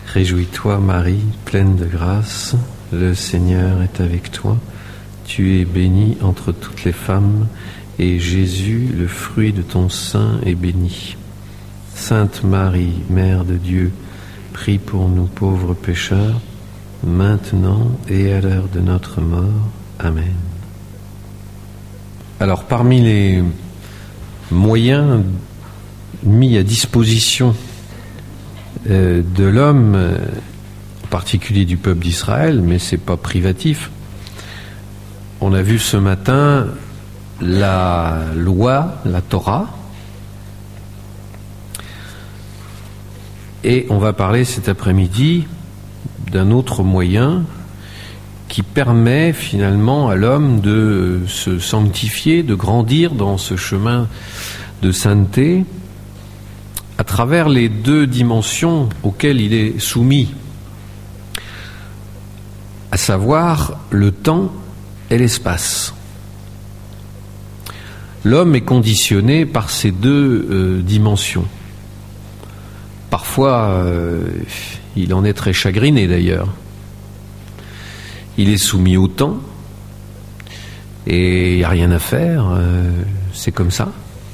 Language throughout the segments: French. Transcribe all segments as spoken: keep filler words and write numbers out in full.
Réjouis-toi Marie, pleine de grâce, le Seigneur est avec toi. Tu es bénie entre toutes les femmes, et Jésus, le fruit de ton sein, est béni. Sainte Marie, Mère de Dieu, prie pour nous pauvres pécheurs, maintenant et à l'heure de notre mort. Amen. Alors, parmi les moyens mis à disposition euh, de l'homme, euh, en particulier du peuple d'Israël, mais c'est pas privatif, on a vu ce matin la loi, la Torah, et on va parler cet après-midi d'un autre moyen qui permet finalement à l'homme de se sanctifier, de grandir dans ce chemin de sainteté à travers les deux dimensions auxquelles il est soumis, à savoir le temps et l'espace. L'homme est conditionné par ces deux euh, dimensions. Parfois, euh, il en est très chagriné d'ailleurs. Il est soumis au temps et il n'y a rien à faire, euh, c'est comme ça.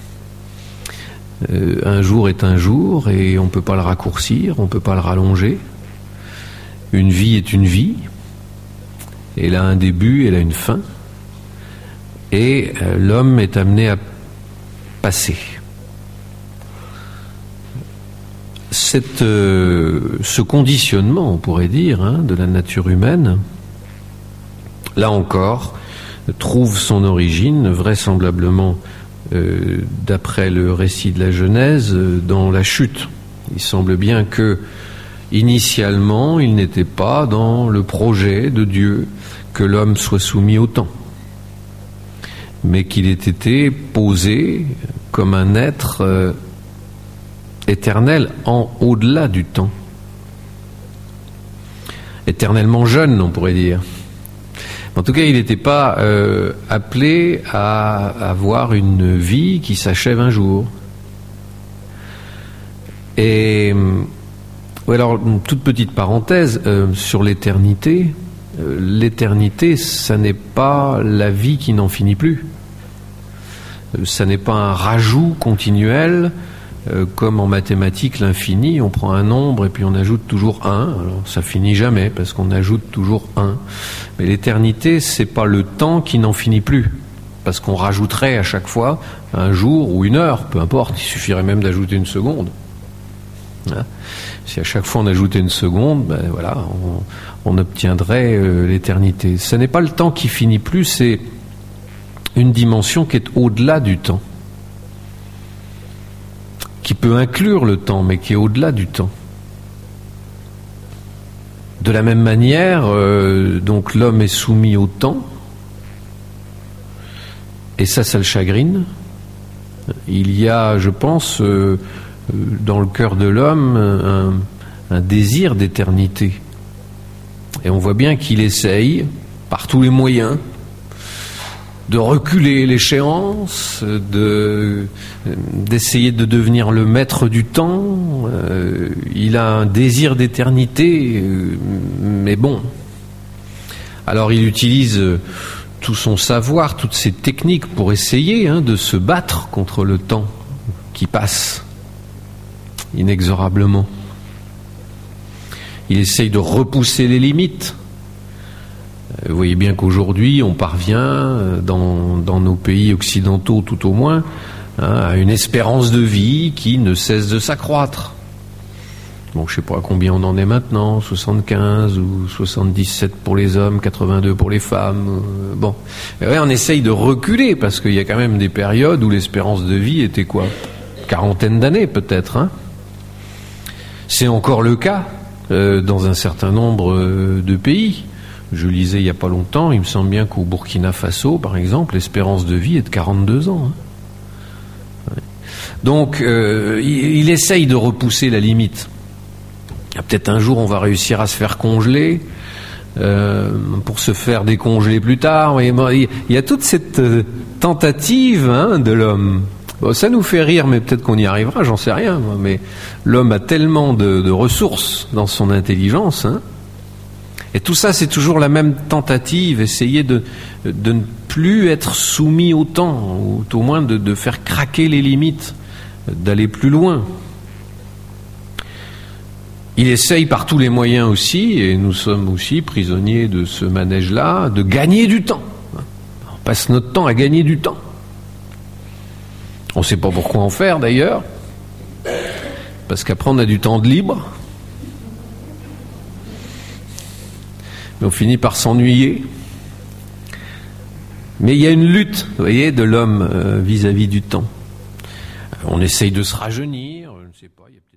Euh, un jour est un jour et on ne peut pas le raccourcir, on ne peut pas le rallonger. Une vie est une vie, elle a un début, elle a une fin, et euh, l'homme est amené à passer. Cette, euh, ce conditionnement, on pourrait dire, hein, de la nature humaine, là encore, trouve son origine vraisemblablement, euh, d'après le récit de la Genèse, euh, dans la chute. Il semble bien que, initialement, il n'était pas dans le projet de Dieu que l'homme soit soumis au temps, mais qu'il ait été posé comme un être euh, éternel en au-delà du temps. Éternellement jeune, on pourrait dire. En tout cas, il n'était pas euh, appelé à avoir une vie qui s'achève un jour. Et alors, une toute petite parenthèse euh, sur l'éternité. Euh, l'éternité, ça n'est pas la vie qui n'en finit plus. Euh, ça n'est pas un rajout continuel. Euh, comme en mathématiques, l'infini, on prend un nombre et puis on ajoute toujours un. Alors ça finit jamais parce qu'on ajoute toujours un. Mais l'éternité, c'est pas le temps qui n'en finit plus, parce qu'on rajouterait à chaque fois un jour ou une heure, peu importe. Il suffirait même d'ajouter une seconde. Hein, si à chaque fois on ajoutait une seconde, ben voilà, on, on obtiendrait euh, l'éternité. Ce n'est pas le temps qui finit plus, c'est une dimension qui est au-delà du temps, qui peut inclure le temps, mais qui est au-delà du temps. De la même manière, euh, donc l'homme est soumis au temps, et ça, ça le chagrine. Il y a, je pense, euh, dans le cœur de l'homme, un, un désir d'éternité. Et on voit bien qu'il essaye, par tous les moyens, de reculer l'échéance, de, d'essayer de devenir le maître du temps. Euh, il a un désir d'éternité, euh, mais bon. Alors il utilise tout son savoir, toutes ses techniques pour essayer hein, de se battre contre le temps qui passe inexorablement. Il essaye de repousser les limites. Vous voyez bien qu'aujourd'hui, on parvient, dans, dans nos pays occidentaux tout au moins, hein, à une espérance de vie qui ne cesse de s'accroître. Bon, je ne sais pas à combien on en est maintenant, soixante-quinze ou soixante-dix-sept pour les hommes, quatre-vingt-deux pour les femmes. Euh, bon, et ouais, on essaye de reculer, parce qu'il y a quand même des périodes où l'espérance de vie était quoi ? Quarantaine d'années peut-être. Hein ? C'est encore le cas euh, dans un certain nombre euh, de pays. Je lisais il n'y a pas longtemps, il me semble bien qu'au Burkina Faso, par exemple, l'espérance de vie est de quarante-deux ans. Hein. Ouais. Donc, euh, il, il essaye de repousser la limite. Peut-être un jour, on va réussir à se faire congeler, euh, pour se faire décongeler plus tard. Il y a toute cette tentative hein, de l'homme. Bon, ça nous fait rire, mais peut-être qu'on y arrivera, j'en sais rien, moi. Mais l'homme a tellement de, de ressources dans son intelligence, hein. Et tout ça, c'est toujours la même tentative, essayer de, de ne plus être soumis au temps, ou au moins de, de faire craquer les limites, d'aller plus loin. Il essaye par tous les moyens aussi, et nous sommes aussi prisonniers de ce manège-là, de gagner du temps. On passe notre temps à gagner du temps. On ne sait pas pourquoi en faire d'ailleurs, parce qu'après on a du temps de libre, mais on finit par s'ennuyer. Mais il y a une lutte, vous voyez, de l'homme euh, vis-à-vis du temps. On essaye de se rajeunir, je ne sais pas, il y a peut-être